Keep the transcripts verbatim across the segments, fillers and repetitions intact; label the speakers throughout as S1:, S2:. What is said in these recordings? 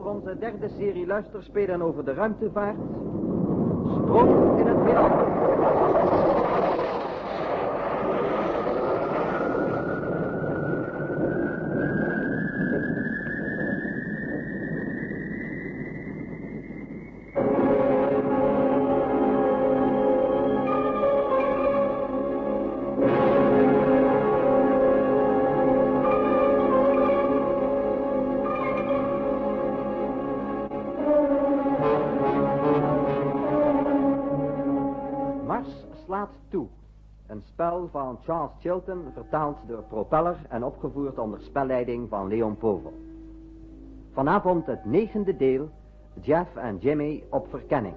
S1: onze derde serie luisterspelen over de ruimtevaart. Sprong in het heelal. Toe. Een spel van Charles Chilton, vertaald door Propeller en opgevoerd onder spelleiding van Leon Povel. Vanavond het negende deel, Jeff en Jimmy op verkenning.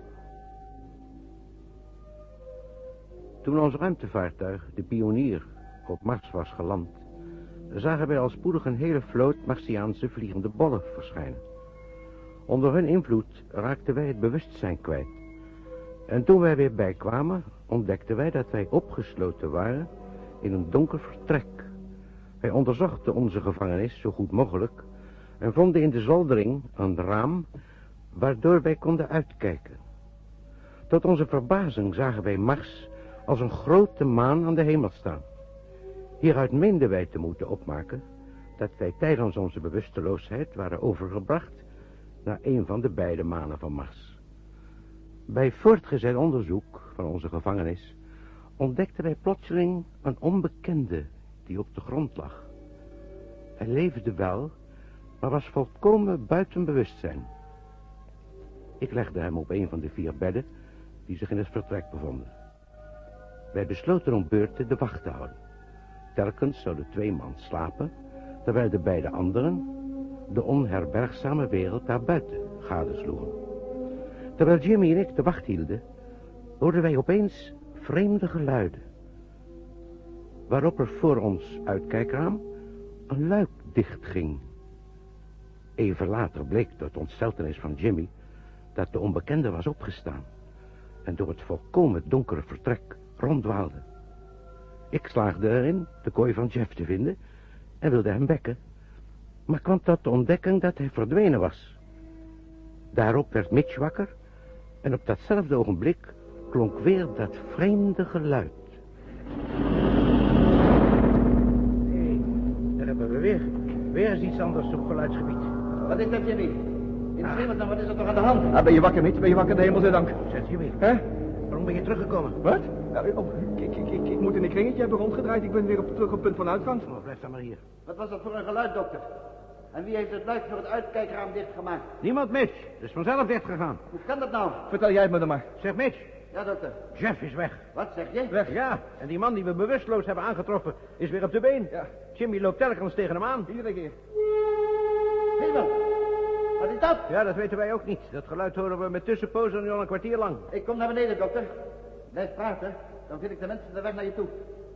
S2: Toen ons ruimtevaartuig, de Pionier, op Mars was geland, zagen wij al spoedig een hele vloot Martiaanse vliegende bollen verschijnen. Onder hun invloed raakten wij het bewustzijn kwijt. En toen wij weer bijkwamen, ontdekten wij dat wij opgesloten waren in een donker vertrek. Wij onderzochten onze gevangenis zo goed mogelijk en vonden in de zoldering een raam waardoor wij konden uitkijken. Tot onze verbazing zagen wij Mars als een grote maan aan de hemel staan. Hieruit meenden wij te moeten opmaken dat wij tijdens onze bewusteloosheid waren overgebracht naar een van de beide manen van Mars. Bij voortgezet onderzoek van onze gevangenis ontdekten wij plotseling een onbekende die op de grond lag. Hij leefde wel, maar was volkomen buiten bewustzijn. Ik legde hem op een van de vier bedden die zich in het vertrek bevonden. Wij besloten om beurten de wacht te houden. Telkens zouden twee man slapen, terwijl de beide anderen de onherbergzame wereld daarbuiten gadesloegen. Terwijl Jimmy en ik de wacht hielden, hoorden wij opeens vreemde geluiden. Waarop er voor ons uitkijkraam een luik dichtging. Even later bleek tot ontsteltenis van Jimmy dat de onbekende was opgestaan en door het volkomen donkere vertrek ronddwaalde. Ik slaagde erin de kooi van Jeff te vinden en wilde hem wekken, maar kwam tot de ontdekking dat hij verdwenen was. Daarop werd Mitch wakker en op datzelfde ogenblik klonk weer dat vreemde geluid. Hé, hey, daar hebben we weer. Weer is iets anders op geluidsgebied.
S3: Wat is dat, Jimmy? In de hemel, wat is er toch aan de hand?
S1: Ah, ben je wakker, Mitch? Ben je wakker? De hemel zij dank.
S2: Zeg, Jimmy.
S1: Hè?
S2: Waarom ben je teruggekomen?
S1: Wat? Ja, oh, ik, ik, ik, ik moet in een kringetje hebben rondgedraaid. Ik ben weer op, terug op punt van uitgang.
S2: Oh, blijf dan maar hier.
S3: Wat was dat voor een geluid, dokter? En wie heeft het luik voor het uitkijkraam dichtgemaakt?
S2: Niemand, Mitch. Het is vanzelf dichtgegaan.
S3: Hoe kan dat nou?
S1: Vertel jij het me dan maar.
S2: Zeg, Mitch.
S3: Ja, dokter.
S2: Jeff is weg.
S3: Wat zeg je?
S2: Weg? Ja, en die man die we bewusteloos hebben aangetroffen is weer op de been.
S1: Ja.
S2: Jimmy loopt telkens tegen hem aan.
S1: Iedere keer.
S3: Hemel, wat is dat?
S2: Ja, dat weten wij ook niet. Dat geluid horen we met tussenpozen nu al een kwartier lang.
S3: Ik kom naar beneden, dokter. Blijf praten, dan vind ik de mensen de weg naar je toe.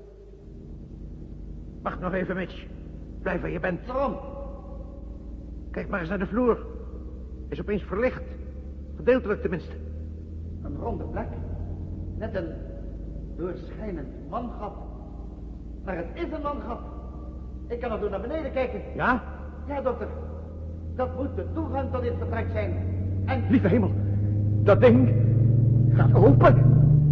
S2: Wacht nog even, Mitch. Blijf waar je bent.
S3: Waarom?
S2: Kijk maar eens naar de vloer. Is opeens verlicht. Gedeeltelijk tenminste.
S3: Een ronde plek. Net een doorschijnend mangat. Maar het is een mangat. Ik kan er door naar beneden kijken.
S2: Ja?
S3: Ja, dokter. Dat moet de toegang tot dit vertrek zijn. En...
S1: Lieve hemel, dat ding gaat open.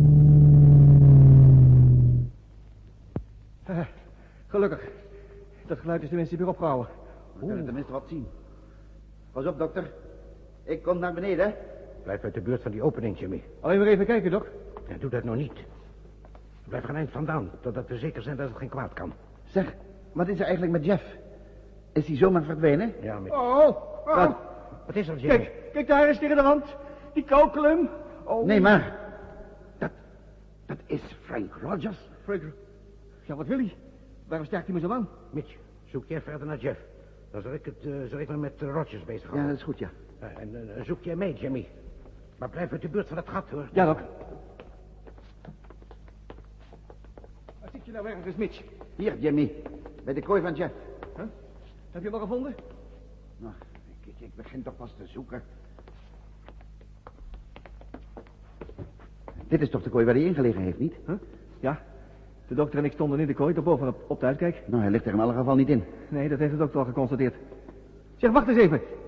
S1: Uh, gelukkig. Dat geluid is tenminste weer opgehouden.
S3: We kunnen tenminste wat zien. Pas op, dokter. Ik kom naar beneden.
S2: Blijf uit de buurt van die opening, Jimmy.
S1: Alleen maar even kijken, Doc.
S2: Ja, doe dat nou niet. Blijf er een eind vandaan, totdat we zeker zijn dat het geen kwaad kan.
S3: Zeg, wat is er eigenlijk met Jeff? Is hij zomaar verdwenen?
S2: Ja, met...
S1: Oh, oh.
S2: Wat? Wat is er, Jimmy?
S1: Kijk, kijk daar eens tegen de rand. Die kauwklum. Oh.
S3: Nee, maar... Dat... Dat is Frank Rogers.
S1: Frank... Ja, wat wil hij? Waarom sterkt hij me zo lang?
S2: Mitch, zoek jij verder naar Jeff. Dan zal ik, het, uh, zal ik me met uh, Rogers bezighouden.
S3: Ja, dat is goed, ja.
S2: Uh, en uh, zoek jij mee, Jimmy. Maar blijf uit de buurt van het gat, hoor.
S1: Ja, Doc. Waar zit je nou ergens, Mitch?
S3: Hier, Jimmy. Bij de kooi van Jeff.
S1: Huh? Heb je hem al gevonden?
S3: Nou, ik, ik, ik begin toch pas te zoeken. Dit is toch de kooi waar hij ingelegen heeft, niet?
S1: Huh? Ja. De dokter en ik stonden in de kooi, daarboven op, op de uitkijk.
S3: Nou, hij ligt er in alle geval niet in.
S1: Nee, dat heeft de dokter al geconstateerd. Zeg, wacht eens even.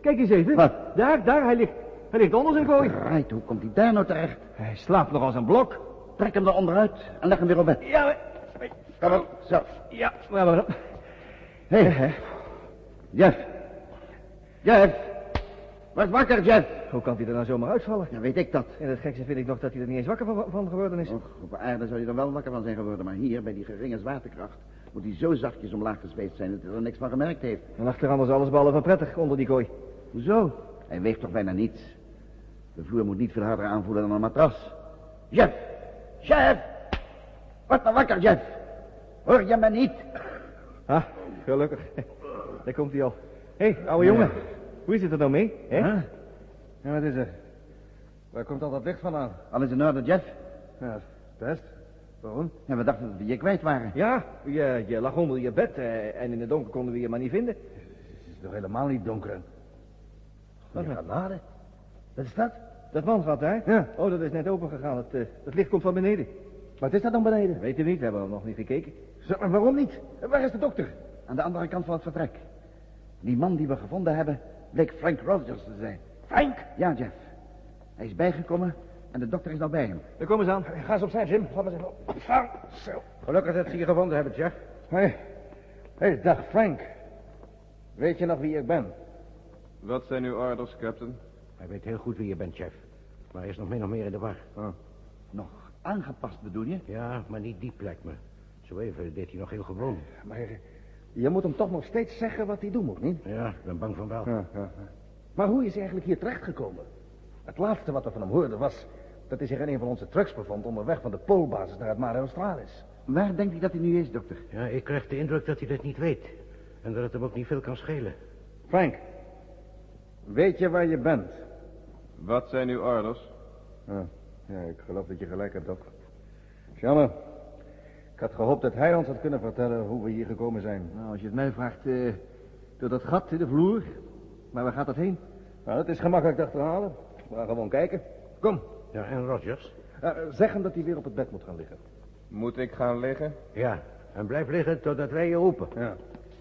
S4: Kijk eens even.
S3: Wat?
S4: Daar, daar, hij ligt, hij ligt onder zijn kooi.
S3: Right, hoe komt hij daar nou terecht?
S4: Hij slaapt nog als een blok.
S3: Trek hem er onderuit en leg hem weer op bed.
S4: Ja, maar...
S3: Kom op, zo.
S4: Ja, maar... maar
S3: Hé, hey, Jeff. Jeff. Word wakker, Jeff.
S4: hoe kan hij er nou zomaar uitvallen?
S3: Ja, weet ik dat.
S4: En het gekste vind ik nog dat hij er niet eens wakker van, van geworden is.
S3: Och, op aarde zou je er wel wakker van zijn geworden, maar hier, bij die geringe zwaartekracht, moet hij zo zachtjes omlaag gespeeld zijn dat hij er niks van gemerkt heeft.
S4: En lag er anders alles behalve prettig onder die kooi.
S3: Hoezo? Hij weegt toch bijna niets. De vloer moet niet veel harder aanvoelen dan een matras. Jeff! Jeff! Word nou wakker, Jeff! Hoor je me niet?
S4: Ah, gelukkig. Daar komt hij al. Hé, hey, ouwe jongen. Hoe is het er nou mee? Hè?
S3: Huh?
S5: Ja, wat is er? Waar komt al dat licht vandaan?
S3: Alles in orde, Jeff?
S5: Ja, best. Waarom?
S3: Ja, we dachten dat we je kwijt waren.
S4: Ja, je, je lag onder je bed eh, en in het donker konden we je maar niet vinden.
S5: Het is toch helemaal niet donker?
S4: Wat
S5: Je
S4: nou?
S5: gaat naden. Wat is dat?
S4: Dat mangat daar?
S5: Ja.
S4: Oh, dat is net open gegaan. Het, eh, het licht komt van beneden.
S5: Wat is dat dan beneden?
S4: Weet je niet, we hebben nog niet gekeken.
S5: Zeg maar, waarom niet? Waar is de dokter?
S3: Aan de andere kant van het vertrek. Die man die we gevonden hebben, bleek Frank Rogers te zijn.
S5: Frank!
S3: Ja, Jeff. Hij is bijgekomen en de dokter is nou bij hem.
S4: Dan kom eens aan.
S5: Ga eens opzij, Jim. Laat me eens even opstaan. Zo.
S2: Gelukkig dat ze je gevonden hebben, Jeff.
S5: Hé, hey. hey, dag Frank. Weet je nog wie ik ben?
S6: Wat zijn uw orders, captain?
S2: Hij weet heel goed wie je bent, Jeff. Maar hij is nog min of meer in de war.
S5: Oh.
S3: Nog aangepast bedoel je?
S2: Ja, maar niet diep lijkt me. Zo even deed hij nog heel gewoon.
S5: Maar je moet hem toch nog steeds zeggen wat hij doen moet, niet?
S2: Ja, ik ben bang van wel.
S5: Ja, ja, ja. Maar hoe is hij eigenlijk hier terechtgekomen? Het laatste wat we van hem hoorden was dat hij zich in een van onze trucks bevond onderweg van de poolbasis naar het Mare Australis.
S3: Waar denkt hij dat hij nu is, dokter?
S2: Ja, ik krijg de indruk dat hij dat niet weet. En dat het hem ook niet veel kan schelen.
S5: Frank, weet je waar je bent?
S6: Wat zijn uw orders?
S5: Ja, ja, ik geloof dat je gelijk hebt, Doc. Jammer. Ik had gehoopt dat hij ons had kunnen vertellen hoe we hier gekomen zijn.
S4: Nou, als je het mij vraagt, eh, door dat gat in de vloer. Maar waar gaat dat heen?
S5: Nou, het is gemakkelijk te achterhalen. We gaan gewoon kijken. Kom,
S2: Ja, en Rogers?
S5: uh, zeg hem dat hij weer op het bed moet gaan liggen.
S6: Moet ik gaan liggen?
S2: Ja, en blijf liggen totdat wij je roepen.
S5: Ja.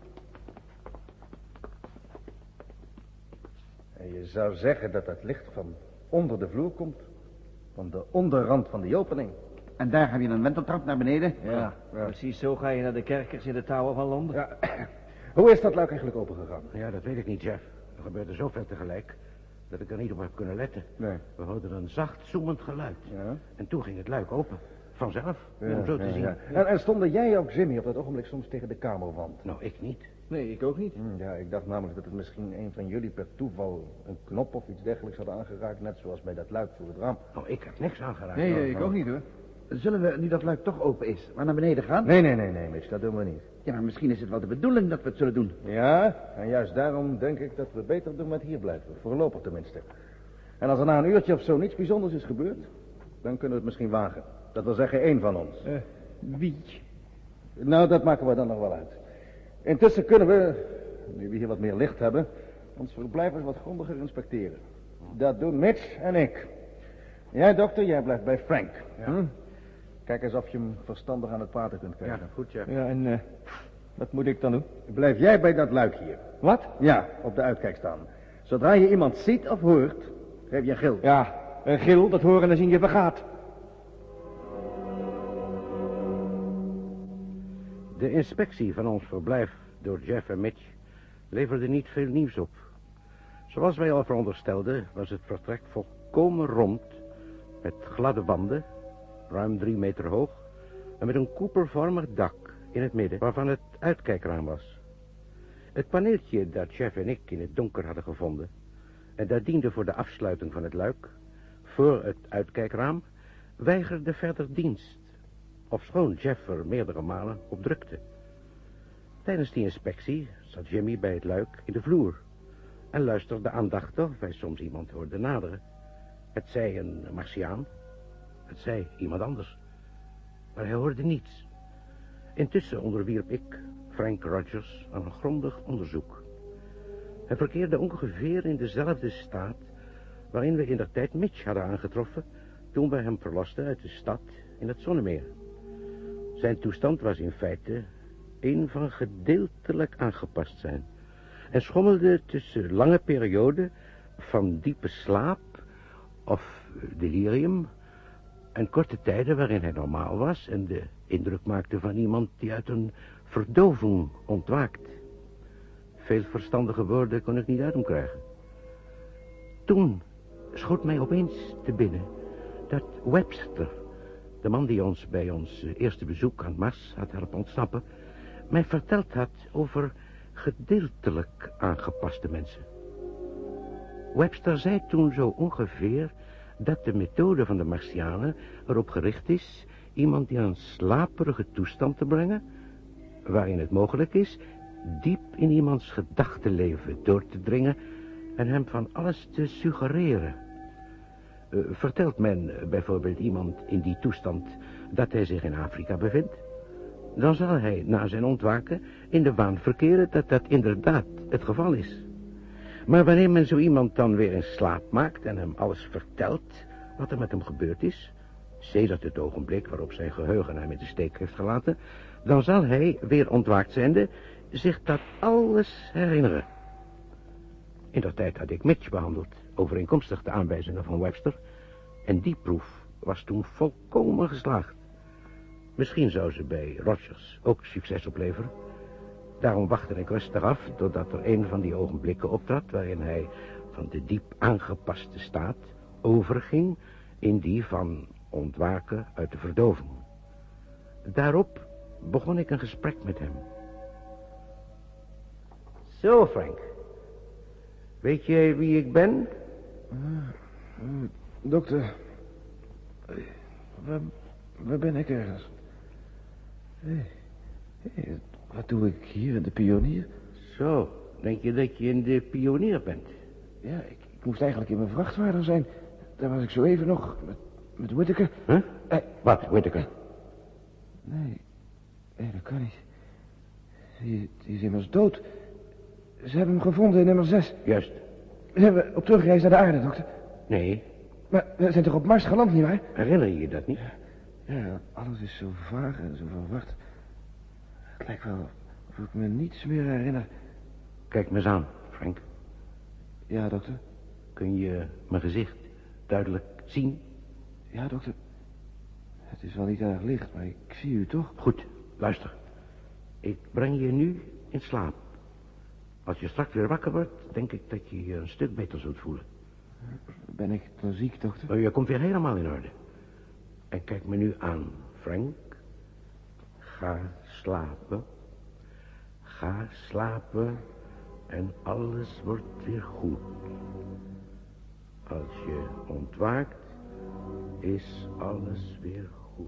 S5: En je zou zeggen dat het licht van onder de vloer komt. Van de onderrand van die opening.
S3: En daar heb je een wenteltrap naar beneden.
S4: Ja,
S5: Ja.
S4: precies zo ga je naar de kerkers in de Tower van Londen.
S5: Ja. Hoe is dat luik eigenlijk opengegaan?
S2: Ja, dat weet ik niet, Jeff. Er gebeurde zoveel tegelijk dat ik er niet op heb kunnen letten.
S5: Nee.
S2: We hoorden een zacht zoemend geluid.
S5: Ja.
S2: En toen ging het luik open. Vanzelf,
S5: Ja,
S2: om zo te
S5: ja,
S2: zien.
S5: ja. En, en stonden jij ook, Jimmy, op dat ogenblik soms tegen de kamerwand?
S2: Nou, ik niet.
S4: Nee, ik ook niet.
S5: Hm, Ja, ik dacht namelijk dat het misschien een van jullie per toeval een knop of iets dergelijks had aangeraakt, net zoals bij dat luik voor het raam.
S2: Nou, ik heb niks aangeraakt.
S4: Nee,
S2: Nou,
S4: nee, ik ook niet hoor.
S3: Zullen we, nu dat luik toch open is, maar naar beneden gaan?
S5: Nee, nee, nee, nee, Mitch, dat doen we niet.
S3: Ja, maar misschien is het wel de bedoeling dat we het zullen doen.
S5: Ja, en juist daarom denk ik dat we beter doen met hier blijven, voorlopig tenminste. En als er na een uurtje of zo niets bijzonders is gebeurd, dan kunnen we het misschien wagen. Dat wil zeggen één van ons.
S4: Eh, wie?
S5: Nou, dat maken we dan nog wel uit. Intussen kunnen we, nu we hier wat meer licht hebben, ons verblijf eens wat grondiger inspecteren. Dat doen Mitch en ik. Jij, dokter, jij blijft bij Frank. Hm? Kijk eens of je hem verstandig aan het praten kunt krijgen.
S2: Ja, goed, Jeff.
S4: Ja, en eh, wat moet ik dan doen?
S5: Blijf jij bij dat luik hier.
S4: Wat?
S5: Ja, op de uitkijk staan. Zodra je iemand ziet of hoort, geef je een gil.
S4: Ja, een gil, dat horen en zien je vergaat.
S2: De inspectie van ons verblijf door Jeff en Mitch leverde niet veel nieuws op. Zoals wij al veronderstelden, was het vertrek volkomen rond, met gladde wanden, ruim drie meter hoog, en met een koepelvormig dak in het midden, waarvan het uitkijkraam was. Het paneeltje dat Jeff en ik in het donker hadden gevonden, en dat diende voor de afsluiting van het luik, voor het uitkijkraam, weigerde verder dienst, ofschoon Jeff er meerdere malen op drukte. Tijdens die inspectie zat Jimmy bij het luik in de vloer en luisterde aandachtig of hij soms iemand hoorde naderen. Het zei een Martiaan, het zei iemand anders, maar hij hoorde niets. Intussen onderwierp ik Frank Rogers aan een grondig onderzoek. Hij verkeerde ongeveer in dezelfde staat waarin we indertijd Mitch hadden aangetroffen toen we hem verlosten uit de stad in het Zonnemeer. Zijn toestand was in feite een van gedeeltelijk aangepast zijn. en schommelde tussen lange perioden van diepe slaap of delirium en korte tijden waarin hij normaal was en de indruk maakte van iemand die uit een verdoving ontwaakt. Veel verstandige woorden kon ik niet uit hem krijgen. Toen schoot mij opeens te binnen dat Webster, de man die ons bij ons eerste bezoek aan Mars had helpen ontsnappen, mij verteld had over gedeeltelijk aangepaste mensen. Webster zei toen zo ongeveer dat de methode van de Martianen erop gericht is iemand in een slaperige toestand te brengen, waarin het mogelijk is diep in iemands gedachtenleven door te dringen en hem van alles te suggereren. Uh, vertelt men uh, bijvoorbeeld iemand in die toestand dat hij zich in Afrika bevindt, dan zal hij na zijn ontwaken in de waan verkeren dat dat inderdaad het geval is. Maar wanneer men zo iemand dan weer in slaap maakt en hem alles vertelt wat er met hem gebeurd is, sedert het ogenblik waarop zijn geheugen hem in de steek heeft gelaten, dan zal hij, weer ontwaakt zijnde, zich dat alles herinneren. In dat tijd had ik Mitch behandeld, overeenkomstig de aanwijzingen van Webster, en die proef was toen volkomen geslaagd. Misschien zou ze bij Rogers ook succes opleveren. Daarom wachtte ik rustig af totdat er een van die ogenblikken optrad waarin hij van de diep aangepaste staat overging in die van ontwaken uit de verdoving. Daarop begon ik een gesprek met hem. Zo, Frank. Weet jij wie ik ben?
S5: Uh, uh, dokter, waar, waar ben ik ergens? Hey, hey, wat doe ik hier in de Pionier?
S2: Zo, denk je dat je in de Pionier bent?
S5: Ja, ik, ik moest eigenlijk in mijn vrachtwagen zijn. Daar was ik zo even nog met, met Whittaker.
S2: Huh? Eh, Wat, Whittaker?
S5: Nee, nee, dat kan niet. Die, die is immers dood. Ze hebben hem gevonden in nummer zes.
S2: Juist.
S5: We hebben op terugreis naar de aarde, dokter.
S2: Nee.
S5: Maar we zijn toch op Mars geland, nietwaar?
S2: Herinner je je dat niet?
S5: Ja, alles is zo vaag en zo verward. Het lijkt wel of ik me niets meer herinner.
S2: Kijk me eens aan, Frank.
S5: Ja, dokter.
S2: Kun je mijn gezicht duidelijk zien?
S5: Ja, dokter. Het is wel niet erg licht, maar ik zie u toch?
S2: Goed, luister. Ik breng je nu in slaap. Als je straks weer wakker wordt, denk ik dat je je een stuk beter zult voelen.
S5: Ben ik dan ziek, dokter?
S2: Oh, je komt weer helemaal in orde. En kijk me nu aan, Frank. Ga slapen. Ga slapen en alles wordt weer goed. Als je ontwaakt, is alles weer goed.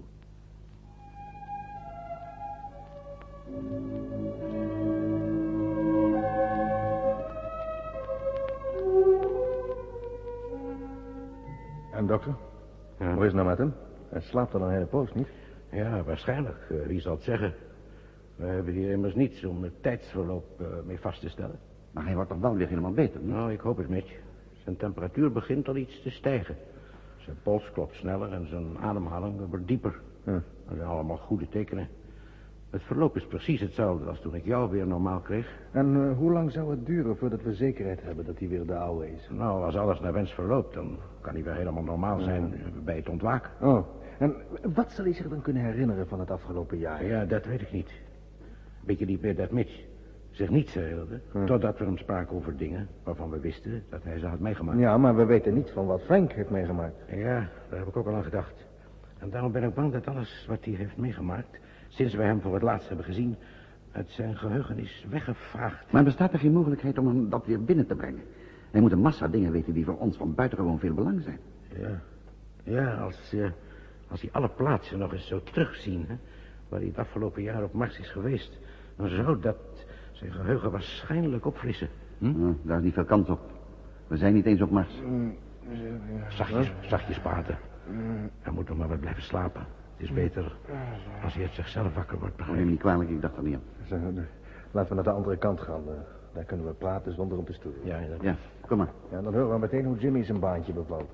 S5: En dokter?
S2: Ja.
S5: Hoe is het nou met hem? Hij slaapt al een hele poos, niet?
S2: Ja, waarschijnlijk. Uh, wie zal het zeggen? We hebben hier immers niets om het tijdsverloop uh, mee vast te stellen.
S3: Maar hij wordt toch wel weer helemaal beter, niet?
S2: Nou, ik hoop het, Mitch. Zijn temperatuur begint al iets te stijgen. Zijn pols klopt sneller en zijn ademhaling wordt dieper.
S5: Hm.
S2: Dat zijn allemaal goede tekenen. Het verloop is precies hetzelfde als toen ik jou weer normaal kreeg.
S5: En uh, hoe lang zou het duren voordat we zekerheid hebben dat hij weer de oude is?
S2: Nou, als alles naar wens verloopt, dan kan hij weer helemaal normaal zijn uh, bij het ontwaken.
S5: Oh, en wat zal hij zich dan kunnen herinneren van het afgelopen jaar?
S2: Ja, dat weet ik niet. Weet je niet meer dat Mitch zich niets herinnerde, hm. totdat we hem spraken over dingen waarvan we wisten dat hij ze had meegemaakt.
S5: Ja, maar we weten niets van wat Frank heeft meegemaakt.
S2: Ja, daar heb ik ook al aan gedacht. En daarom ben ik bang dat alles wat hij heeft meegemaakt, sinds wij hem voor het laatst hebben gezien, uit zijn geheugen is weggevaagd.
S3: Maar bestaat er geen mogelijkheid om hem dat weer binnen te brengen? Hij moet een massa dingen weten die voor ons van buitengewoon veel belang zijn.
S2: Ja, ja als, uh, als hij alle plaatsen nog eens zo terugzien, hè, waar hij het afgelopen jaar op Mars is geweest, dan zou dat zijn geheugen waarschijnlijk opfrissen.
S3: Hm? Nou, daar is niet veel kans op. We zijn niet eens op Mars.
S5: Mm,
S2: zachtjes, zachtjes praten. Hij moet nog maar wat blijven slapen. Het is beter als hij het zichzelf wakker wordt, begrijp
S3: Neem me niet kwalijk, ik dacht er niet aan.
S5: Laten we naar de andere kant gaan. Daar kunnen we praten zonder hem te storen.
S2: Ja, inderdaad.
S3: Ja, kom maar.
S5: Ja, dan horen we meteen hoe Jimmy zijn baantje bevalt.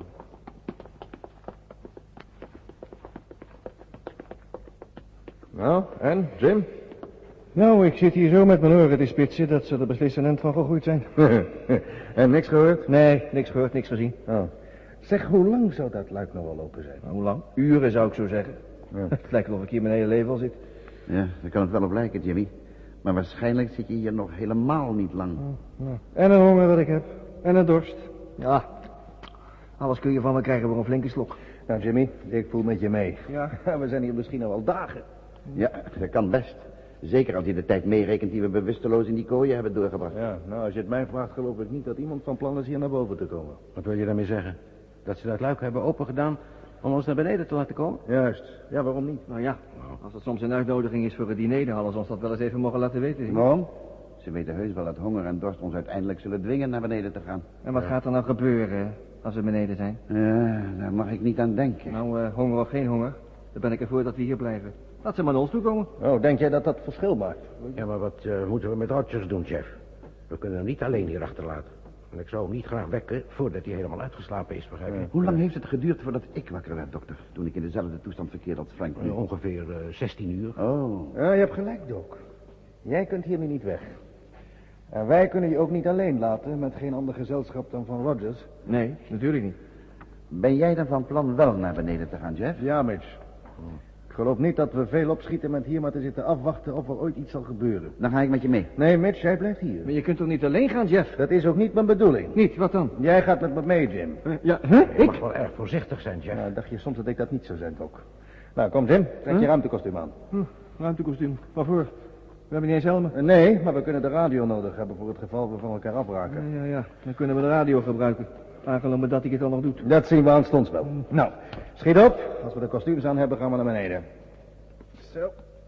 S5: Nou, en, Jim? Nou, ik zit hier zo met mijn oren te spitsen dat ze er beslissend van gegroeid zijn.
S3: En niks gehoord?
S5: Nee, niks gehoord, niks gezien.
S3: Oh.
S5: Zeg, hoe lang zou dat luik nog wel open zijn?
S4: Nou, hoe lang? Uren zou ik zo zeggen.
S3: Ja.
S4: Het lijkt wel of ik hier mijn hele leven al zit.
S3: Ja, daar kan het wel op lijken, Jimmy. Maar waarschijnlijk zit je hier nog helemaal niet lang.
S5: Nou, en een honger wat ik heb. En een dorst.
S4: Ja, alles kun je van me krijgen voor een flinke slok.
S5: Nou, Jimmy, ik voel met je mee.
S4: Ja.
S5: We zijn hier misschien al wel dagen.
S3: Ja, dat kan best. Zeker als je de tijd meerekent die we bewusteloos in die kooien hebben doorgebracht.
S5: Ja, nou, als je het mij vraagt, geloof ik niet dat iemand van plan is hier naar boven te komen.
S2: Wat wil je daarmee zeggen? Dat ze dat luik hebben opengedaan om ons naar beneden te laten komen?
S5: Juist. Ja, waarom niet?
S4: Nou ja, als het soms een uitnodiging is voor het diner, dan hadden ze ons dat wel eens even mogen laten weten.
S3: Waarom? Ze weten heus wel dat honger en dorst ons uiteindelijk zullen dwingen naar beneden te gaan.
S4: En wat gaat er nou gebeuren als we beneden zijn?
S3: Ja, daar mag ik niet aan denken.
S4: Nou, uh, honger of geen honger, dan ben ik ervoor dat we hier blijven. Laat ze maar naar ons toe komen.
S5: Oh, denk jij dat dat verschil maakt?
S2: Ja, maar wat uh, moeten we met Rogers doen, chef? We kunnen hem niet alleen hier achterlaten. En ik zou hem niet graag wekken voordat hij helemaal uitgeslapen is, begrijp je?
S3: Ja. Hoe lang heeft het geduurd voordat ik wakker werd, dokter? Toen ik in dezelfde toestand verkeerde als Frank nu?
S2: Uh, ongeveer uh, zestien uur.
S3: Oh.
S5: Ja, je hebt gelijk, Doc. Jij kunt hier nu niet weg. En wij kunnen je ook niet alleen laten met geen ander gezelschap dan van Rogers.
S4: Nee, natuurlijk niet.
S3: Ben jij dan van plan wel naar beneden te gaan, Jeff?
S5: Ja, Mitch. Ik geloof niet dat we veel opschieten met hier maar te zitten afwachten of er ooit iets zal gebeuren.
S3: Dan ga ik met je mee.
S5: Nee, Mitch, jij blijft hier.
S4: Maar je kunt toch niet alleen gaan, Jeff?
S5: Dat is ook niet mijn bedoeling.
S4: Niet, wat dan?
S5: Jij gaat met me mee, Jim.
S4: Uh, ja, huh?
S2: Je
S4: Ik?
S2: mag wel erg voorzichtig zijn, Jeff.
S5: Nou, dacht je soms dat ik dat niet zou zijn, Doc. Nou, kom, Jim. Trek je
S4: Huh?
S5: ruimtekostuum aan.
S4: Hm, ruimtekostuum. Waarvoor? We hebben niet eens helmen.
S5: Uh, nee, maar we kunnen de radio nodig hebben voor het geval we van elkaar afraken.
S4: Ja, ja, ja. Dan kunnen we de radio gebruiken. Aangenomen dat hij het al nog doet.
S5: Dat zien we aanstonds wel. Nou, schiet op. Als we de kostuums aan hebben, gaan we naar beneden. Zo.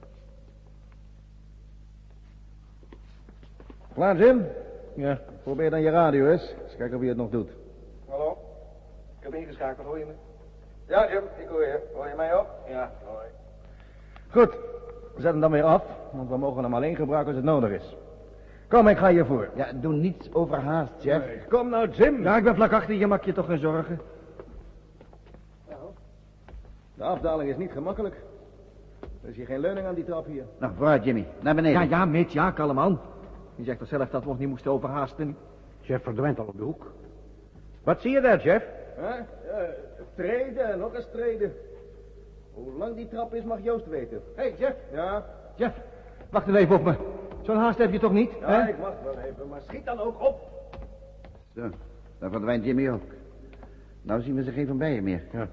S5: Klaar, Jim?
S4: Ja.
S5: Probeer dan je radio eens. Eens kijken of je het nog doet.
S4: Hallo? Ik heb ingeschakeld, hoor je me?
S5: Ja, Jim, ik hoor je. Hoor je mij ook?
S4: Ja, hoi.
S5: Goed. Zet hem dan weer af, want we mogen hem alleen gebruiken als het nodig is. Kom, ik ga hiervoor.
S3: Ja, doe niets overhaast, Jeff.
S5: Nee, kom nou, Jim.
S4: Ja, ik ben vlak achter je, maak je toch geen zorgen.
S5: De afdaling is niet gemakkelijk. Er is hier geen leuning aan die trap hier.
S3: Nou, vooruit, Jimmy. Naar beneden.
S4: Ja, ja, Mitch, ja, kalm aan. Je zegt toch zelf dat we ons niet moesten overhaasten?
S2: Jeff verdwijnt al op de hoek. Wat zie je daar, Jeff?
S5: Huh? Ja, treden, nog eens treden. Hoe lang die trap is, mag Joost weten. Hé, hey, Jeff. Ja?
S4: Jeff, wacht even op me. Zo'n haast heb je toch niet?
S5: Ja,
S4: hè?
S5: ik wacht wel even, maar schiet dan ook op.
S3: Zo, daar verdwijnt Jimmy ook. Nou zien we ze geen van bijen meer.
S2: Ja.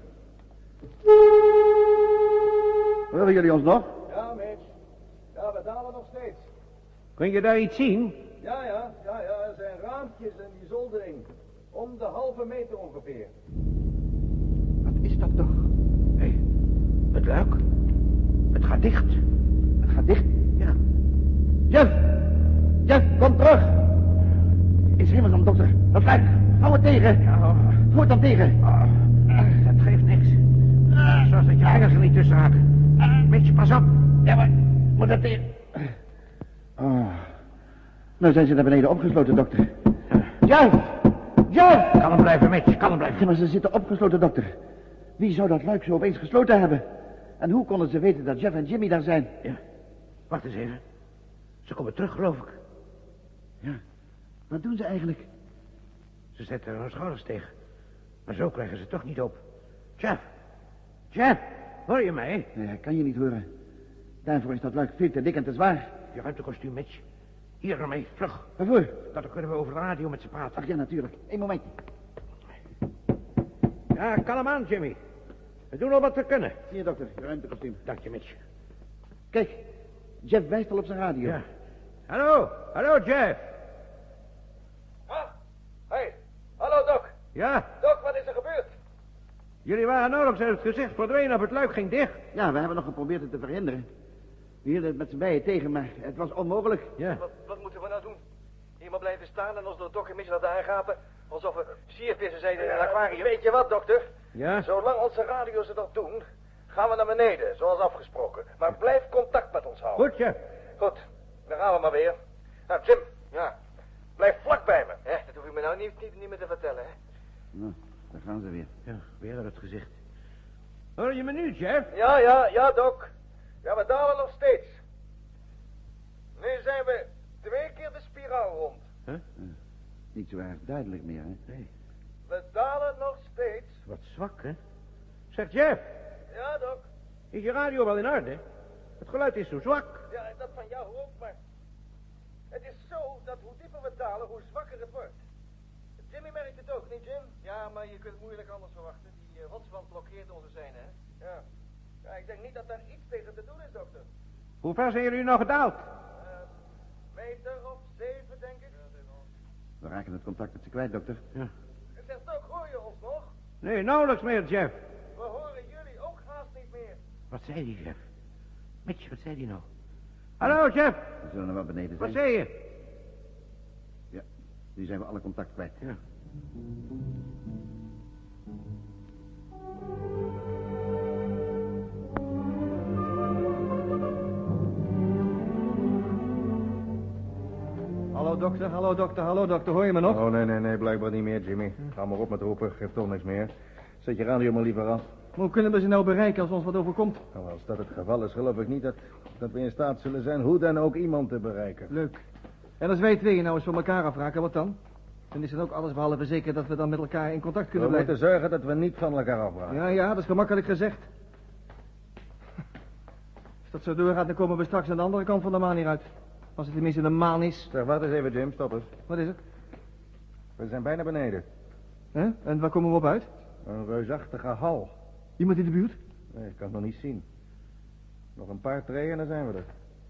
S3: Horen jullie ons nog?
S5: Ja, Mitch. Ja, we dalen nog steeds.
S2: Kun je daar iets zien?
S5: Ja, ja, ja, ja, er zijn raampjes in die zoldering. Om de halve meter ongeveer.
S3: Wat is dat toch?
S2: Hé, hey, het luik. Het gaat dicht.
S3: Het gaat dicht.
S2: Ja.
S3: Jeff! Jeff, kom terug! Is hemelsnaam, dokter. Dat luik. Hou het tegen.
S2: Ja,
S3: Voer het dan tegen.
S2: oh, dat geeft niks. Zoals dat je vingers er niet tussen haken. Mitch, pas op.
S3: Ja, maar moet dat tegen... Oh. Nou zijn ze naar beneden opgesloten, dokter. Jeff! Jeff!
S2: Kalm blijven, Mitch. Kalm blijven.
S3: Ja, maar ze zitten opgesloten, dokter. Wie zou dat luik zo opeens gesloten hebben? En hoe konden ze weten dat Jeff en Jimmy daar zijn?
S2: Ja. Wacht eens even. Ze komen terug, geloof ik.
S3: Ja. Wat doen ze eigenlijk?
S2: Ze zetten er hun schouders tegen. Maar zo krijgen ze toch niet op. Jeff. Jeff. Hoor je mij?
S3: Nee, hij kan je niet horen. Daarvoor is dat luik veel te dik en te zwaar.
S2: Je ruimtekostuum, Mitch. Hier ermee, vlug.
S3: Waarvoor?
S2: Dan kunnen we over de radio met ze praten.
S3: Ach ja, natuurlijk. Eén momentje.
S2: Ja, kalm aan, Jimmy. We doen al wat we kunnen.
S3: Hier, dokter. Je ruimtekostuum.
S2: Dank je, Mitch.
S3: Kijk. Jeff wijst al op zijn radio.
S2: Ja. Hallo. Hallo, Jeff.
S5: Ah, hey. Hallo, Doc.
S2: Ja.
S5: Doc, wat is er gebeurd?
S2: Jullie waren nauwelijks uit het gezicht verdwenen of het luik ging dicht.
S3: Ja, we hebben nog geprobeerd het te verhinderen. We hielden het met z'n bijen tegen, maar het was onmogelijk.
S2: Ja.
S7: Wat, wat moeten we nou doen? Hier maar blijven staan en ons door Doc en Mitch laten aangapen... alsof we siervissen zijn in een aquarium.
S5: Weet je wat, dokter?
S2: Ja?
S7: Zolang onze radio's het nog doen, gaan we naar beneden, zoals afgesproken. Maar blijf contact met ons houden.
S2: Goed, Jeff.
S7: Goed, dan gaan we maar weer. Nou, Jim, ja, blijf vlak bij me. Hè, dat hoef je me nou niet, niet, niet meer te vertellen, hè.
S3: Nou, daar gaan ze weer.
S2: Ja, weer uit het gezicht. Hoor je me nu, Jeff?
S7: Ja, ja, ja, Doc. Ja, we dalen nog steeds.
S3: zo erg duidelijk meer, hè?
S2: Nee.
S7: We dalen nog steeds.
S2: Wat zwak, hè? Zeg, Jeff,
S7: Ja, Doc.
S2: is je radio wel in orde? Het geluid is zo zwak.
S7: Ja, en dat van jou ook, maar... Het is zo dat hoe dieper we dalen, hoe zwakker het wordt. Jimmy merkt het ook, niet Jim? Ja, maar je kunt moeilijk anders verwachten. Die uh, rotswand blokkeert onze zijne, hè? Ja. Ja, ik denk niet dat daar iets tegen te doen is, dokter.
S2: Hoe ver zijn jullie nog gedaald?
S7: Uh, meter of zeven, denk ik.
S3: We raken het contact met ze kwijt, dokter.
S2: Ja.
S7: Zeg, Doc, hoor je ons nog?
S2: Nee, nauwelijks meer, Jeff.
S7: We horen jullie ook haast niet meer.
S2: Wat zei die, Jeff? Mitch, wat zei die nou? Hallo, Jeff.
S3: We zullen er wel beneden zijn.
S2: Wat zei je?
S3: Ja, nu zijn we alle contact kwijt.
S2: Ja.
S4: Hallo dokter, hallo dokter, hallo dokter, hoor je me nog?
S5: Oh, nee, nee, nee, blijkbaar niet meer, Jimmy. Ga maar op met roepen, geeft toch niks meer. Zet je radio maar liever af.
S4: Hoe kunnen we ze nou bereiken als ons wat overkomt?
S5: Nou, als dat het geval is, geloof ik niet dat, dat we in staat zullen zijn hoe dan ook iemand te bereiken.
S4: Leuk. En als wij tweeën nou eens van elkaar afraken, wat dan? Dan is het ook alles behalve zeker dat we dan met elkaar in contact
S5: We
S4: kunnen blijven.
S5: moeten zorgen dat we niet van elkaar afraken.
S4: Ja, ja, dat is gemakkelijk gezegd. Als dat zo doorgaat, dan komen we straks aan de andere kant van de maan hieruit. Als het tenminste een maan is.
S5: Zeg, wacht eens even, Jim, stop eens.
S4: Wat is het?
S5: We zijn bijna beneden.
S4: Hè? En waar komen we op uit?
S5: Een reusachtige hal.
S4: Iemand in de buurt?
S5: Nee, ik kan het nog niet zien. Nog een paar treden en dan zijn we er.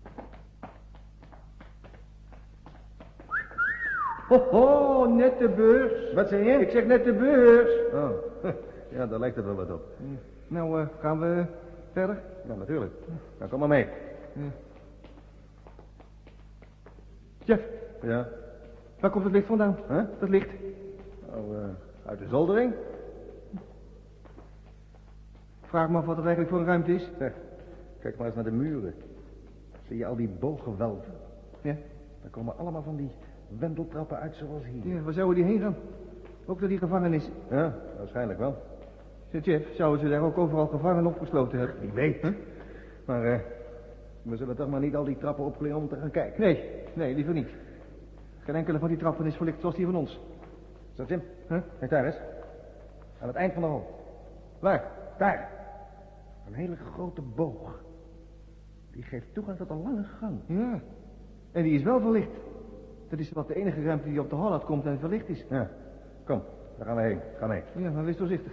S4: Ho, ho, net de beurs.
S5: Wat zei je?
S4: Ik zeg net de beurs.
S5: Oh, ja, daar lijkt het wel wat op.
S4: Nou, uh, gaan we verder?
S5: Ja, natuurlijk. Nou, kom maar mee.
S4: Jeff,
S5: Ja?
S4: waar komt het licht vandaan?
S5: Huh?
S4: Dat licht.
S5: Nou, uh, uit de zoldering?
S4: Vraag me af wat het eigenlijk voor een ruimte is.
S5: Zeg, kijk maar eens naar de muren. Zie je al die booggewelven?
S4: Ja?
S5: Daar komen allemaal van die wendeltrappen uit zoals hier.
S4: Ja, waar zouden die heen gaan? Ook naar die gevangenis.
S5: Ja, waarschijnlijk wel.
S4: Zeg Jeff, zouden ze daar ook overal gevangenen opgesloten hebben?
S5: Wie weet. Huh? Maar uh, we zullen toch maar niet al die trappen opklimmen om te gaan kijken.
S4: Nee, nee, liever niet. Geen enkele van die trappen is verlicht zoals die van ons.
S5: Zo, Jim.
S4: Huh?
S5: Kijk daar eens. Aan het eind van de hal.
S4: Waar?
S5: Daar. Een hele grote boog. Die geeft toegang tot een lange gang.
S4: Ja. En die is wel verlicht. Dat is wat de enige ruimte die op de hal uitkomt en verlicht is.
S5: Ja. Kom, daar gaan we heen. Ga mee.
S4: Ja, maar wees voorzichtig.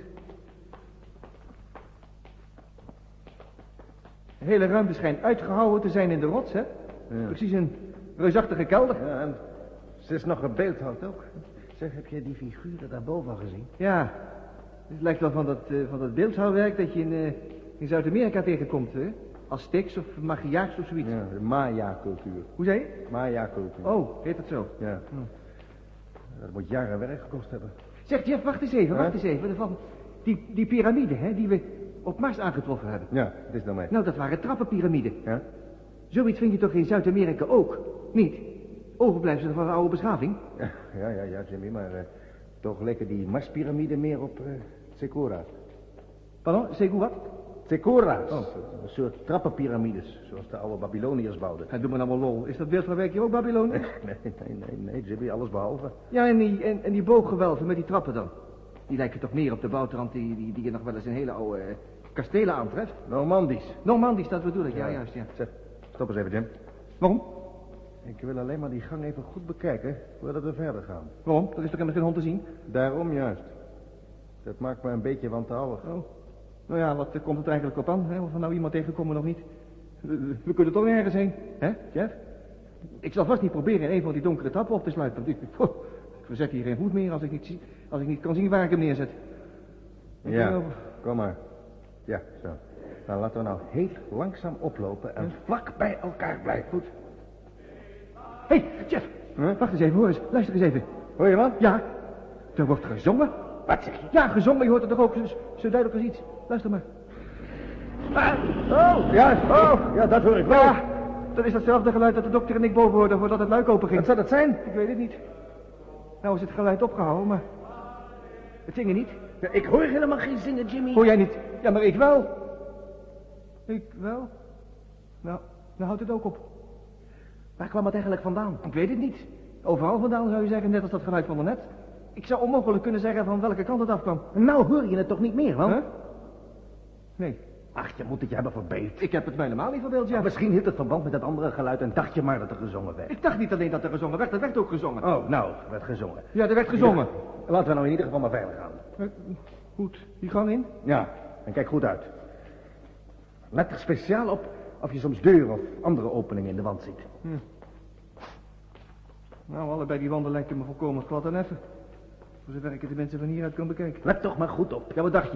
S4: De hele ruimte schijnt uitgehouwen te zijn in de rots, hè?
S5: Ja.
S4: Precies een reusachtige kelder.
S5: Ja, en ze is nog gebeeldhouwd ook. Zeg, heb je die figuren daarboven al gezien?
S4: Ja. Het lijkt wel van dat, uh, van dat beeldhouwwerk dat je in, uh, in Zuid-Amerika tegenkomt, hè? Aztecs of Magiaars of zoiets.
S5: Ja, de Maya-cultuur.
S4: Hoe zei je?
S5: Maya-cultuur.
S4: Oh, heet dat zo?
S5: Ja.
S4: Hm.
S5: Dat moet jaren werk gekost hebben.
S4: Zeg Jeff, wacht eens even,
S5: Huh?
S4: wacht eens even. Van die, die piramide, hè, die we op Mars aangetroffen hebben.
S5: Ja, het is nou mee.
S4: Nou, dat waren trappenpiramiden.
S5: Ja?
S4: Zoiets vind je toch in Zuid-Amerika ook? Niet? Overblijfselen van de oude beschaving?
S5: Ja, ja, ja, ja Jimmy, maar uh, toch lijken die Marspyramiden meer op uh, Secora.
S4: Pardon, zeg wat?
S5: Secora's.
S4: Oh.
S5: Een soort trappenpyramides, zoals de oude Babyloniërs bouwden.
S4: Ja, doe maar nou wel lol. Is dat beeldhouwwerk hier ook Babylonië?
S5: Nee, nee, nee, nee, Jimmy, alles behalve.
S4: Ja, en die, en, en die booggewelven met die trappen dan? Die lijken toch meer op de bouwtrand die, die, die je nog wel eens in hele oude uh, kastelen aantreft?
S5: Normandisch.
S4: Normandisch, dat bedoel ik. Ja, ja, juist, ja.
S5: Zeg, stop eens even, Jim.
S4: Waarom?
S5: Ik wil alleen maar die gang even goed bekijken voordat we verder gaan.
S4: Waarom? Er is toch helemaal geen hond te zien?
S5: Daarom juist. Dat maakt me een beetje wantrouwig.
S4: Oh. Nou ja, wat komt het eigenlijk op aan? Hè? Of we nou iemand tegenkomen nog niet? We, we kunnen toch nergens heen, hè, Jeff? Ik zal vast niet proberen in een van die donkere trappen op te sluiten. Want ik, oh, ik verzet hier geen voet meer als ik niet, zie, als ik niet kan zien waar ik hem neerzet. Ik
S5: Ja,
S4: nou...
S5: kom maar. Ja, zo. Nou, laten we nou heel langzaam oplopen en vlak bij elkaar blijven. Goed.
S4: Hé, hey, Jeff!
S5: Huh?
S4: Wacht eens even, hoor eens. Luister eens even.
S5: Hoor je wat?
S4: Ja, er wordt gezongen.
S5: Wat zeg je?
S4: Ja, gezongen, je hoort het toch ook zo, zo duidelijk als iets. Luister maar.
S5: Ah, oh, ja, oh, ja, dat hoor ik wel.
S4: Ja, dat is datzelfde geluid dat de dokter en ik boven hoorden voordat het luik open ging.
S5: Wat zou dat zijn?
S4: Ik weet het niet. Nou is het geluid opgehouden, maar... Het zingen niet.
S5: Ja, ik hoor helemaal geen zingen, Jimmy.
S4: Hoor jij niet? Ja, maar ik wel. Ik wel? Nou, nou houdt het ook op.
S5: Waar kwam het eigenlijk vandaan?
S4: Ik weet het niet. Overal vandaan zou je zeggen, net als dat geluid van daarnet. Ik zou onmogelijk kunnen zeggen van welke kant het afkwam.
S5: Nou hoor je het toch niet meer, man?
S4: Huh? Nee.
S5: Ach, je moet het je hebben verbeeld.
S4: Ik heb het mij helemaal niet verbeeld, ja.
S5: Ja, misschien heeft het verband met dat andere geluid en dacht je maar dat er gezongen werd.
S4: Ik dacht niet alleen dat er gezongen werd, er werd ook gezongen.
S5: Oh, nou, er werd gezongen.
S4: Ja, er werd gezongen.
S5: Laten we nou in ieder geval maar veilig gaan.
S4: Uh, goed, die gang in?
S5: Ja, en kijk goed uit. Let er speciaal op of je soms deuren of andere openingen in de wand ziet.
S4: Hm. Nou, allebei die wanden lijken me volkomen glad en effen. Voor zover ik het de mensen van hieruit kan bekijken.
S5: Let toch maar goed op.
S4: Ja, wat dacht je?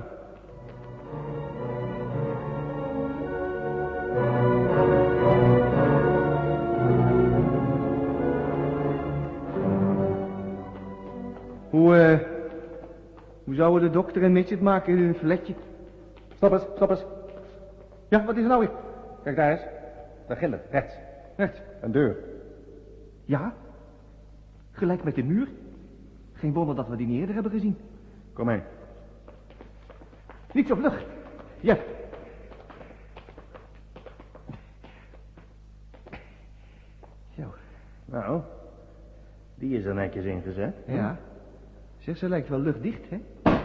S4: Hoe, eh... hoe zouden de dokter en Mitch het maken in een flatje?
S5: Stop eens, stop eens.
S4: Ja, wat is er nou weer?
S5: Kijk daar eens. Daar ginder, rechts.
S4: Rechts.
S5: Een deur.
S4: Ja? Gelijk met de muur? Geen wonder dat we die niet eerder hebben gezien.
S5: Kom mee.
S4: Niet zo vlug. Ja. Zo.
S5: Nou, die is er netjes ingezet.
S4: Ja. Zeg, ze lijkt wel luchtdicht, hè?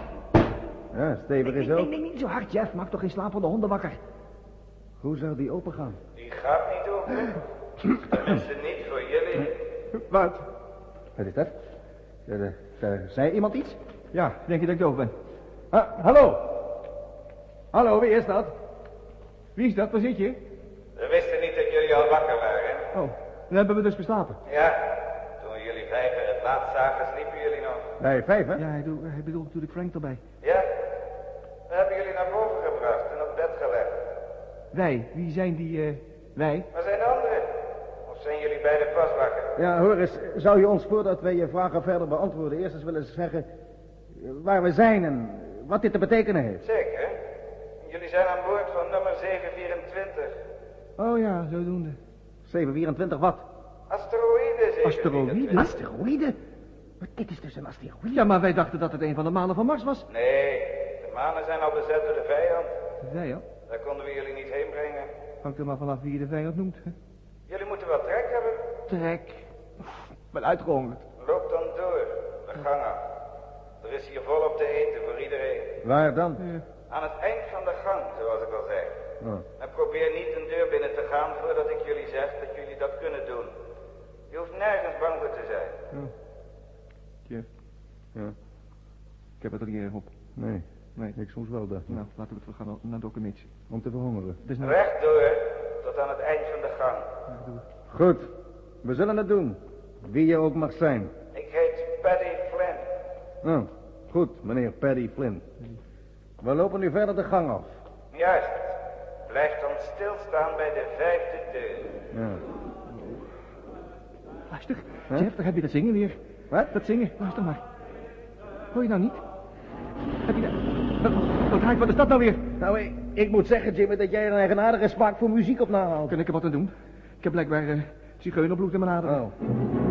S5: Ja, stevig is
S4: Nee,
S5: ook.
S4: nee, nee, niet zo hard, Jeff. Maak toch geen slapende honden wakker.
S5: Hoe zou die open gaan?
S6: Die gaat niet open. Tenminste niet voor jullie.
S4: Wat?
S5: Wat is dat? Uh, uh, zei iemand iets?
S4: Ja, denk je dat ik doof ben?
S5: Ah, hallo. Hallo, wie is dat?
S4: Wie is dat? Waar zit je?
S6: We wisten niet dat jullie al wakker waren.
S4: Oh, dan hebben we dus geslapen.
S6: Ja, toen we jullie vijver het laatst zagen, sliepen jullie nog.
S5: Nee, vijf, hè?
S4: Ja, hij, doe, hij bedoelt natuurlijk Frank erbij.
S6: Ja, we hebben jullie naar boven gebracht en op bed gelegd.
S4: Wij, wie zijn die, eh, wij?
S6: Waar zijn de anderen? Of zijn jullie beiden pas wakker?
S5: Ja, hoor eens, zou je ons voordat wij je vragen verder beantwoorden eerst eens willen zeggen uh, waar we zijn en wat dit te betekenen heeft?
S6: Zeker. Jullie zijn aan boord van nummer zeven vierentwintig.
S4: Oh ja, zodoende.
S5: zeven vierentwintig wat?
S6: Asteroïde zeven
S4: Asteroïde?
S6: vierentwintig.
S5: Asteroïde? Maar dit is dus een asteroïde.
S4: Ja, maar wij dachten dat het een van de manen van Mars was.
S6: Nee, de manen zijn al bezet door de vijand.
S4: Wij, ja.
S6: Daar konden we jullie niet heen brengen.
S4: Hangt er maar vanaf wie je de vijand noemt. Hè?
S6: Jullie moeten wel trek hebben.
S4: Trek. Ik ben uitgehongerd.
S6: Loop dan door, de gang af. Er is hier volop te eten voor iedereen.
S5: Waar dan?
S4: Ja.
S6: Aan het eind van de gang, zoals ik al zei.
S5: Oh.
S6: En probeer niet een deur binnen te gaan voordat ik jullie zeg dat jullie dat kunnen doen. Je hoeft nergens bang voor te zijn.
S4: Ja. Jeff.
S5: Ja.
S4: Ik heb het er niet erg op.
S5: Nee,
S4: Nee.
S5: ik soms wel dacht.
S4: Nou, laten we terug gaan naar Dokter Mitch.
S5: Om te verhongeren.
S4: Het is nou...
S6: Rechtdoor, tot aan het eind van de gang.
S5: Goed, we zullen het doen. Wie je ook mag zijn.
S6: Ik heet Paddy Flynn.
S5: Nou, goed, meneer Paddy Flynn. We lopen nu verder de gang af.
S6: Juist. Blijf dan stilstaan bij de vijfde deur.
S5: Ja.
S4: Luister,
S5: Huh?
S4: Jeff, daar heb je dat zingen weer.
S5: Wat?
S4: Dat zingen, luister maar. Hoor je nou niet? Heb je dat... Wat, wat, wat, wat is dat nou weer?
S5: Nou, ik, ik moet zeggen, Jimmy, dat jij een eigenaardige smaak voor muziek op nahaalt.
S4: Kan ik er wat aan doen? Ik heb blijkbaar uh, zigeunerbloed in mijn aderen.
S5: Oh.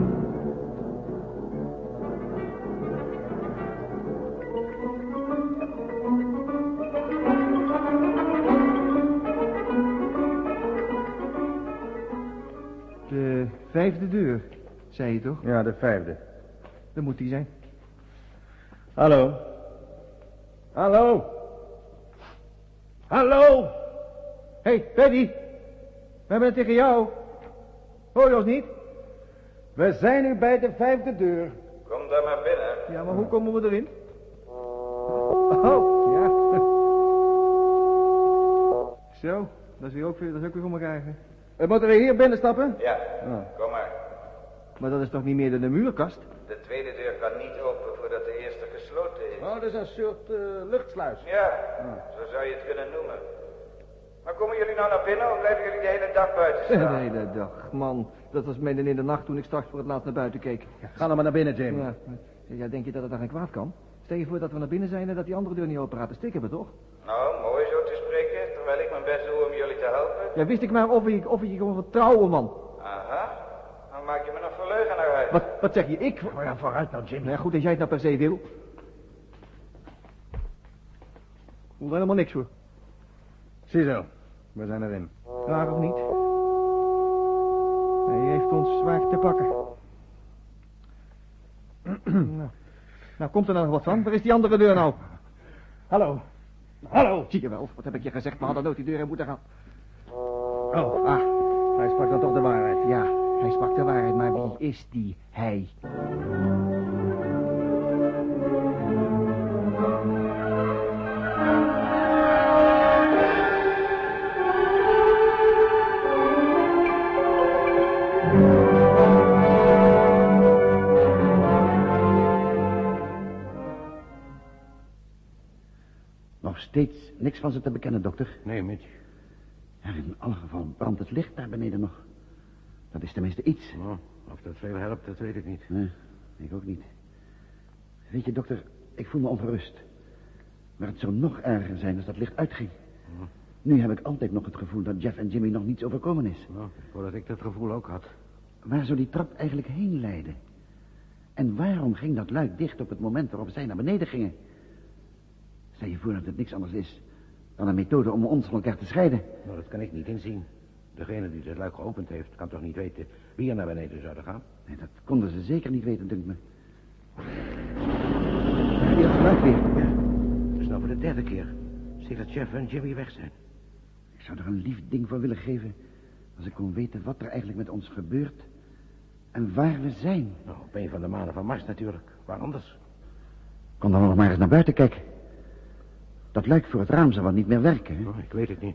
S4: De vijfde deur, zei je toch?
S5: Ja, de vijfde.
S4: Dat moet die zijn.
S5: Hallo? Hallo? Hallo?
S4: Hé, hey, Paddy. We hebben het tegen jou. Hoor je ons niet?
S5: We zijn nu bij de vijfde deur.
S6: Kom dan maar binnen.
S4: Ja, maar hoe komen we erin?
S5: Oh, ja.
S4: Zo, dat is, weer ook, weer, dat is ook weer voor elkaar. Hè?
S5: Uh, moeten we hier binnen stappen?
S6: Ja,
S5: Oh.
S6: kom maar.
S4: Maar dat is toch niet meer dan de muurkast?
S6: De tweede deur kan niet open voordat de eerste gesloten is.
S5: Oh, dat is een soort uh, luchtsluis.
S6: Ja, zo zou je het kunnen noemen. Maar komen jullie nou naar binnen of blijven jullie de hele dag buiten staan?
S4: Nee, de dag. Man, dat was midden in de nacht toen ik straks voor het laatst naar buiten keek.
S5: Ga dan maar naar binnen, Jim.
S4: Ja, ja, denk je dat het daar geen kwaad kan? Stel je voor dat we naar binnen zijn en dat die andere deur niet open gaat. Dan stikken we toch?
S6: Nou, mooi zo te spreken, terwijl ik mijn best doe om jullie te helpen.
S4: Ja, wist ik maar of ik, of ik je gewoon vertrouwen, man.
S6: Aha, dan maak je me nog voor leugenaar uit.
S4: Wat, wat zeg je? Ik...
S5: Oh ja, vooruit nou, Jim.
S4: Nou ja, goed, als jij het nou per se wil. Ik voel er helemaal niks voor.
S5: Ziezo, we zijn erin.
S4: Klaar of niet? Hij heeft ons zwaar te pakken. nou, nou, komt er nou nog wat van? Waar is die andere deur nou?
S5: Hallo. Hallo.
S4: Zie je wel, wat heb ik je gezegd? We hadden nooit die deur in moeten gaan.
S5: Oh, ah. Hij sprak dan toch de waarheid.
S3: Ja, hij sprak de waarheid, maar wie is die hij? Nog steeds niks van ze te bekennen, dokter.
S2: Nee, Mitch.
S3: Ja, in alle geval brandt het licht daar beneden nog. Dat is tenminste iets.
S2: Oh, of dat veel helpt, dat weet ik niet.
S3: Nee, ik ook niet. Weet je, dokter, ik voel me ongerust. Maar het zou nog erger zijn als dat licht uitging.
S2: Oh.
S3: Nu heb ik altijd nog het gevoel dat Jeff en Jimmy nog niets overkomen is.
S2: Oh, ik wou dat ik dat gevoel ook had.
S3: Waar zou die trap eigenlijk heen leiden? En waarom ging dat luik dicht op het moment waarop zij naar beneden gingen? Stel je voor dat het niks anders is dan een methode om ons van elkaar te scheiden.
S2: Nou, dat kan ik niet inzien. Degene die het luik geopend heeft, kan toch niet weten wie er naar beneden zouden gaan?
S3: Nee, dat konden ze zeker niet weten, dunkt me. Ja, die had geluid weer.
S2: Ja, het is nou voor de derde keer. Zie dat Jeff en Jimmy weg zijn.
S3: Ik zou er een lief ding voor willen geven als ik kon weten wat er eigenlijk met ons gebeurt en waar we zijn.
S2: Nou, op een van de manen van Mars natuurlijk. Waar anders?
S3: Kom dan nog maar eens naar buiten kijken. Dat luik voor het raam zou wel niet meer werken, hè?
S2: Oh, ik weet het niet.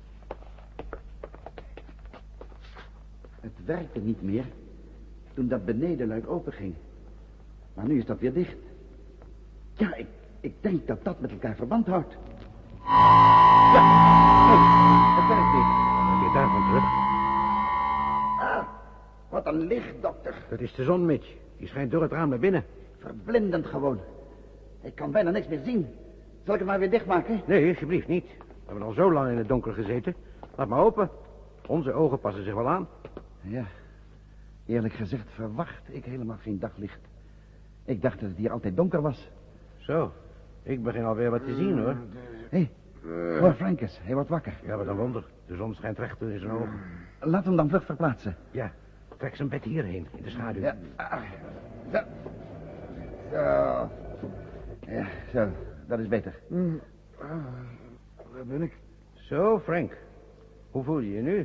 S3: Het werkte niet meer toen dat benedenluik openging. Maar nu is dat weer dicht. Ja, ik, ik denk dat dat met elkaar verband houdt. Ja, nee, het werkt weer.
S2: Heb je daarvan terug?
S3: Ah, wat een licht, dokter.
S2: Dat is de zon, Mitch. Die schijnt door het raam naar binnen.
S3: Verblindend gewoon. Ik kan bijna niks meer zien. Zal ik het maar weer dichtmaken?
S2: Nee, alsjeblieft niet. We hebben al zo lang in het donker gezeten. Laat maar open. Onze ogen passen zich wel aan.
S3: Ja, eerlijk gezegd verwacht ik helemaal geen daglicht. Ik dacht dat het hier altijd donker was.
S2: Zo, ik begin alweer wat te zien, hoor.
S3: Hé, hey, hoor Frankus, hij wordt wakker.
S2: Ja, wat een wonder. De zon schijnt recht in zijn ogen.
S3: Laat hem dan vlug verplaatsen.
S2: Ja, trek zijn bed hierheen, in de schaduw.
S3: Ja, ah, zo. Zo. Ja, zo, dat is beter.
S5: Mm. Ah, waar ben ik?
S2: Zo, Frank. Hoe voel je je nu?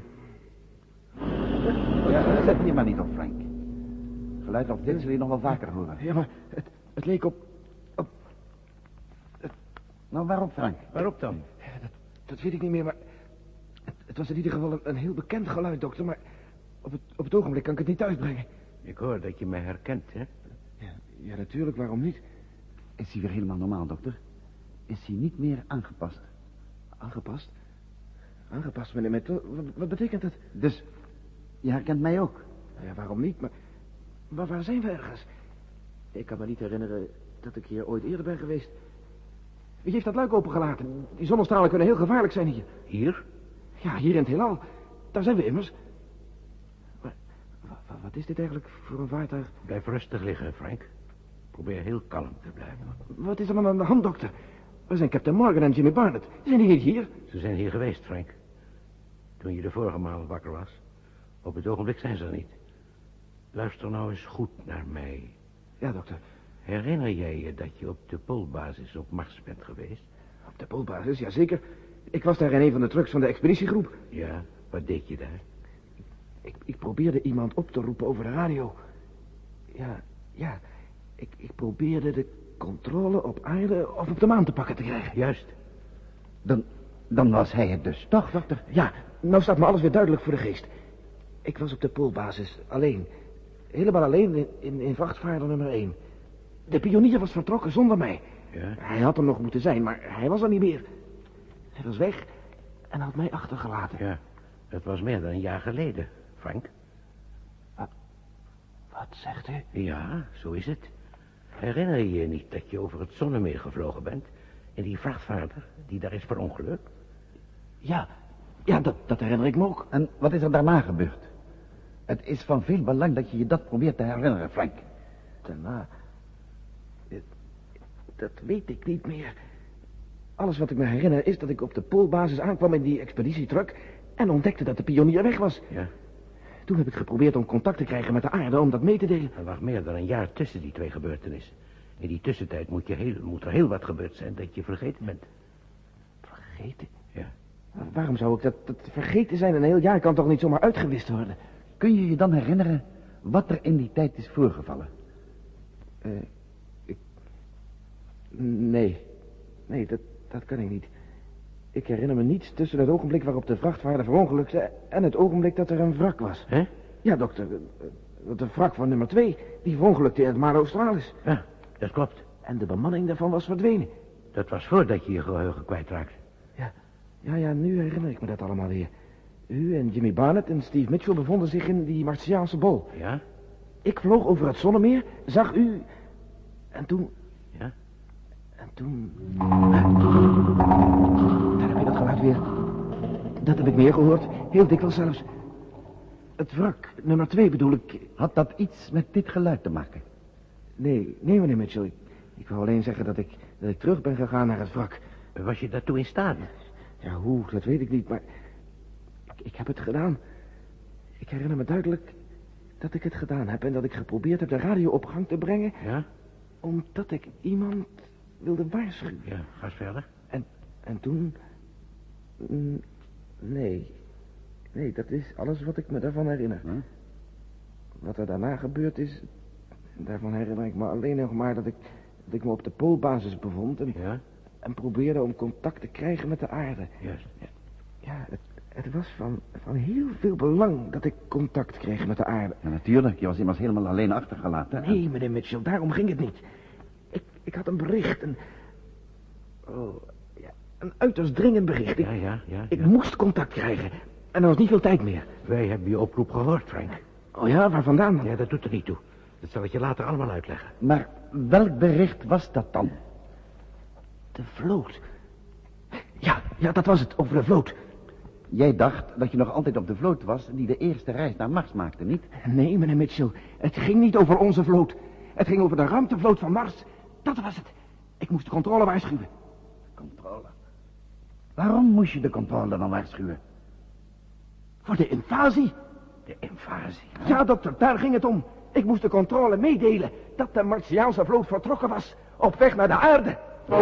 S3: Ja, zet hier maar niet op, Frank. Geluid als dit zul je nog wel vaker horen.
S5: Ja, maar het, het leek op... op...
S3: Het, nou, waarop, Frank?
S2: Waarop dan?
S5: Ja, dat, dat weet ik niet meer, maar... Het, het was in ieder geval een, een heel bekend geluid, dokter, maar... Op het, op het ogenblik kan ik het niet uitbrengen.
S2: Ik hoor dat je mij herkent, hè?
S5: Ja, ja, natuurlijk, waarom niet?
S3: Is hij weer helemaal normaal, dokter? Is hij niet meer aangepast?
S5: Aangepast? Aangepast, meneer Mettel? Wat, wat betekent dat?
S3: Dus, je herkent mij ook?
S5: Nou ja, waarom niet, maar... Maar waar zijn we ergens? Ik kan me niet herinneren dat ik hier ooit eerder ben geweest. Wie heeft dat luik opengelaten? Die zonnestralen kunnen heel gevaarlijk zijn hier.
S2: Hier?
S5: Ja, hier in het heelal. Daar zijn we immers. Maar, wa- wat is dit eigenlijk voor een vaartuig?
S2: Blijf rustig liggen, Frank. Probeer heel kalm te blijven.
S5: Wat is er dan aan de hand, dokter? We zijn Captain Morgan en Jimmy Barnett. Zijn die niet hier?
S2: Ze zijn hier geweest, Frank. Toen je de vorige maal wakker was. Op het ogenblik zijn ze er niet. Luister nou eens goed naar mij.
S5: Ja, dokter.
S2: Herinner jij je dat je op de poolbasis op Mars bent geweest?
S5: Op de poolbasis, jazeker. Ik was daar in een van de trucks van de expeditiegroep.
S2: Ja, wat deed je daar?
S5: Ik, ik probeerde iemand op te roepen over de radio. Ja, ja. Ik, ik probeerde de controle op aarde of op de maan te pakken te krijgen.
S2: Juist.
S3: Dan, dan was hij het dus toch, dokter?
S5: Ja, nou staat me alles weer duidelijk voor de geest. Ik was op de poolbasis, alleen. Helemaal alleen in, in, in vrachtvaarder nummer één. De pionier was vertrokken zonder mij.
S2: Ja?
S5: Hij had er nog moeten zijn, maar hij was er niet meer. Hij was weg en had mij achtergelaten.
S2: Ja, het was meer dan een jaar geleden, Frank.
S5: Wat, wat zegt u?
S2: Ja, zo is het. Herinner je je niet dat je over het Zonnemeer gevlogen bent? In die vrachtvaarder die daar is verongelukt?
S5: Ja, ja dat, dat herinner ik me ook.
S3: En wat is er daarna gebeurd? Het is van veel belang dat je je dat probeert te herinneren, Frank.
S5: Daarna... Dat weet ik niet meer. Alles wat ik me herinner is dat ik op de poolbasis aankwam in die expeditietruck en ontdekte dat de pionier weg was.
S2: Ja.
S8: toen heb ik geprobeerd om contact te krijgen met de aarde om dat mee te delen.
S2: Er lag meer dan een jaar tussen die twee gebeurtenissen. In die tussentijd moet, je heel, moet er heel wat gebeurd zijn dat je vergeten bent.
S8: Vergeten?
S2: Ja.
S8: Waarom zou ik dat, dat vergeten zijn? Een heel jaar kan toch niet zomaar uitgewist worden?
S3: Kun je je dan herinneren wat er in die tijd is voorgevallen?
S8: Uh, ik... Nee. Nee, dat, dat kan ik niet. Ik herinner me niets tussen het ogenblik waarop de vrachtvaarder verongelukte en het ogenblik dat er een wrak was.
S2: Hè?
S8: Ja, dokter. De wrak van nummer twee, die verongelukte in het Mar Australis.
S2: Ja, dat klopt.
S8: En de bemanning daarvan was verdwenen.
S2: Dat was voordat je je geheugen kwijtraakte.
S8: Ja, ja, ja, nu herinner ik me dat allemaal weer. U en Jimmy Barnett en Steve Mitchell bevonden zich in die Martiaanse bol.
S2: Ja?
S8: Ik vloog over het zonnemeer, zag u... En toen...
S2: Ja?
S8: En toen... Daar heb je dat geluid weer. Dat heb ik meer gehoord. Heel dikwijls zelfs. Het wrak, nummer twee bedoel ik.
S3: Had dat iets met dit geluid te maken?
S8: Nee, nee, meneer Mitchell. Ik, ik wou alleen zeggen dat ik, dat ik terug ben gegaan naar het wrak.
S2: Was je daartoe in staat?
S8: Ja, hoe, dat weet ik niet, maar... Ik, ik heb het gedaan. Ik herinner me duidelijk dat ik het gedaan heb... en dat ik geprobeerd heb de radio op gang te brengen...
S2: Ja?
S8: Omdat ik iemand wilde waarschuwen.
S2: Ja, ga eens verder.
S8: En, en toen... Mm, nee. Nee, dat is alles wat ik me daarvan herinner.
S3: Hm?
S8: Wat er daarna gebeurd is... Daarvan herinner ik me alleen nog maar dat ik... dat ik me op de poolbasis bevond... en,
S2: Ja?
S8: en probeerde om contact te krijgen met de aarde.
S2: Juist.
S8: Ja, ja het, het was van, van heel veel belang dat ik contact kreeg met de aarde.
S3: Ja, natuurlijk. Je was immers helemaal alleen achtergelaten.
S8: Nee, meneer Mitchell, daarom ging het niet. Ik, ik had een bericht, een... Oh, ja, een uiterst dringend bericht. Ik,
S2: Ja, ja, ja.
S8: ik
S2: ja.
S8: moest contact krijgen. En er was niet veel tijd meer.
S2: Wij hebben je oproep gehoord, Frank.
S8: Oh ja, waar vandaan dan?
S2: Ja, dat doet er niet toe. Dat zal ik je later allemaal uitleggen.
S3: Maar welk bericht was dat dan?
S8: De vloot. Ja, ja, dat was het, over de vloot.
S3: Jij dacht dat je nog altijd op de vloot was die de eerste reis naar Mars maakte, niet?
S8: Nee, meneer Mitchell, het ging niet over onze vloot. Het ging over de ruimtevloot van Mars. Dat was het. Ik moest de controle waarschuwen.
S3: Controle. Waarom moest je de controle dan waarschuwen?
S8: Voor de invasie.
S2: De invasie.
S8: Ja, dokter, daar ging het om. Ik moest de controle meedelen dat de Martiaanse vloot vertrokken was. Op weg naar de aarde.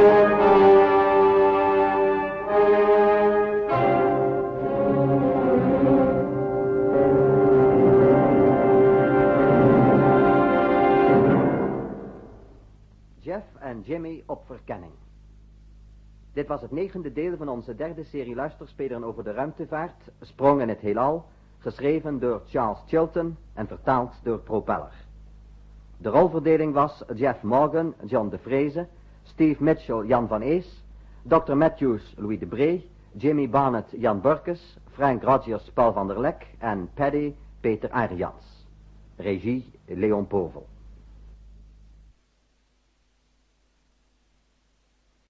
S1: Jeff en Jimmy op verkenning. Dit was het negende deel van onze derde serie luisterspelen over de ruimtevaart, Sprong in het heelal, geschreven door Charles Chilton en vertaald door Propeller. De rolverdeling was Jeff Morgan, John de Vreese, Steve Mitchell, Jan van Ees, dokter Matthews, Louis de Bree, Jimmy Barnett, Jan Burkes, Frank Rogers, Paul van der Lek en Paddy, Peter Arijans. Regie, Leon Povel.